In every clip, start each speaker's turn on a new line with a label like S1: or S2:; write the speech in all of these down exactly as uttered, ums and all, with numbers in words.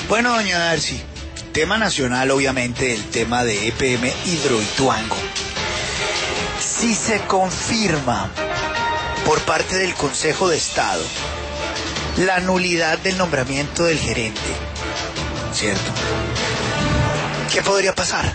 S1: Bueno, doña Darcy, tema nacional, obviamente, el tema de E P M Hidroituango. Si se confirma por parte del Consejo de Estado la nulidad del nombramiento del gerente, ¿cierto? ¿Qué podría pasar?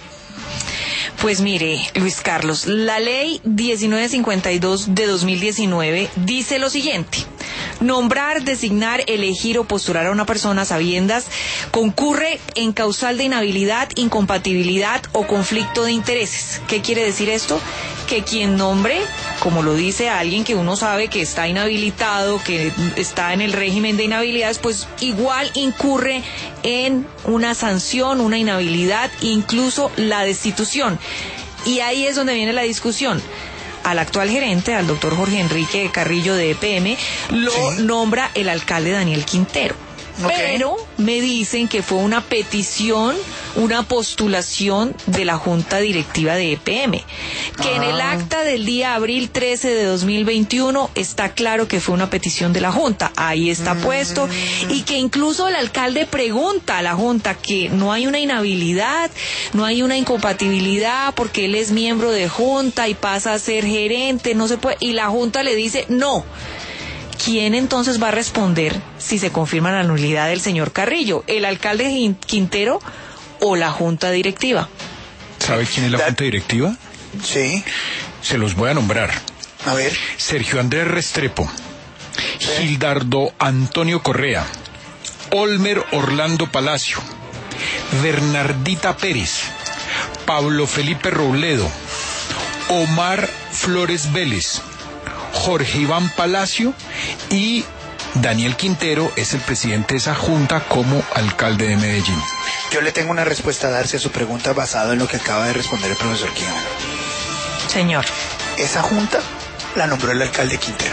S2: Pues mire, Luis Carlos, la ley diecinueve cincuenta y dos de dos mil diecinueve dice lo siguiente: nombrar, designar, elegir o postular a una persona a sabiendas concurre en causal de inhabilidad, incompatibilidad o conflicto de intereses. ¿Qué quiere decir esto? Que quien nombre, como lo dice alguien que uno sabe que está inhabilitado, que está en el régimen de inhabilidades, pues igual incurre en una sanción, una inhabilidad, incluso la destitución. Y ahí es donde viene la discusión. Al actual gerente, al doctor Jorge Enrique Carrillo de E P M, lo sí. nombra el alcalde Daniel Quintero. Okay. Pero me dicen que fue una petición, una postulación de la Junta Directiva de E P M, que ah. en el acta del día abril trece de dos mil veintiuno está claro que fue una petición de la Junta, ahí está mm. puesto, y que incluso el alcalde pregunta a la Junta que no hay una inhabilidad, no hay una incompatibilidad porque él es miembro de Junta y pasa a ser gerente, no se puede, y la Junta le dice no. ¿Quién entonces va a responder si se confirma la nulidad del señor Carrillo? ¿El alcalde Quintero o la Junta Directiva?
S3: ¿Sabe quién es la Junta Directiva?
S1: Sí.
S3: Se los voy a nombrar.
S1: A ver.
S3: Sergio Andrés Restrepo, sí. Gildardo Antonio Correa, Olmer Orlando Palacio, Bernardita Pérez, Pablo Felipe Robledo, Omar Flores Vélez, Jorge Iván Palacio y Daniel Quintero es el presidente de esa junta como alcalde de Medellín.
S1: Yo le tengo una respuesta a darse a su pregunta basada en lo que acaba de responder el profesor Quijano.
S2: Señor.
S1: Esa junta la nombró el alcalde Quintero.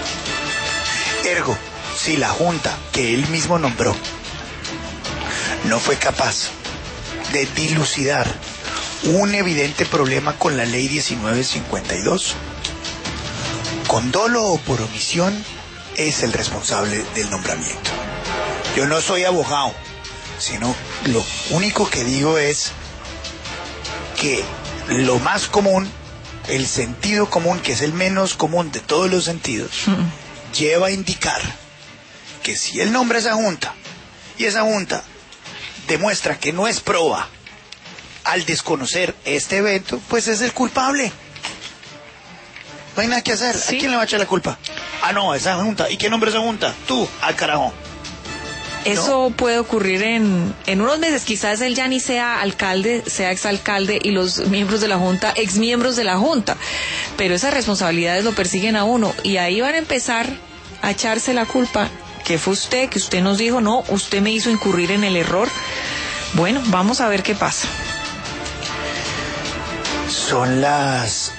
S1: Ergo, si la junta que él mismo nombró no fue capaz de dilucidar un evidente problema con la ley diecinueve cincuenta y dos, con dolo o por omisión, es el responsable del nombramiento. Yo no soy abogado, sino lo único que digo es que lo más común, el sentido común, que es el menos común de todos los sentidos, mm. lleva a indicar que si él nombra esa junta y esa junta demuestra que no es proba al desconocer este evento, pues es el culpable. No hay nada que hacer. ¿Sí? ¿A quién le va a echar la culpa? Ah, no, esa junta. ¿Y quién nombra esa junta? Tú, al carajo.
S2: Eso
S1: ¿no?
S2: puede ocurrir en, en unos meses. Quizás él ya ni sea alcalde, sea exalcalde, y los miembros de la junta, exmiembros de la junta. Pero esas responsabilidades lo persiguen a uno. Y ahí van a empezar a echarse la culpa. Que fue usted, que usted nos dijo, no, usted me hizo incurrir en el error. Bueno, vamos a ver qué pasa.
S1: Son las